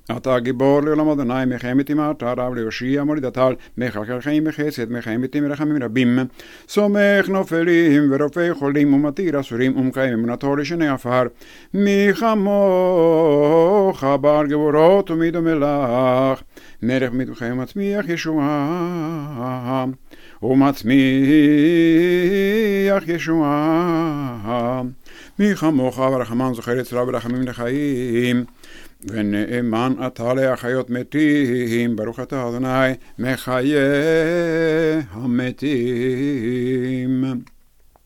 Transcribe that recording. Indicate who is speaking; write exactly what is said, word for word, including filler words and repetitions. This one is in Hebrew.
Speaker 1: אתה גיבור לעולם אדוני, מחיים איתי מעתה רב ליושיע מוליד הטל, מחלקל חיים בחסד, מחיים איתי מרחמים רבים. סומך נופלים ורופא חולים ומתיר אסורים ומקיים אמונתו לשני עפר. מי כמוך בר גבורות ומדומה לך, מלך מתוכם ומצמיח ישועה, ומצמיח ישועה. מי כמוך ורחמן זוכר יצרה ורחמים לחיים, ונאמן אתה להחיות מתים. ברוך אתה אדוני מחיה המתים.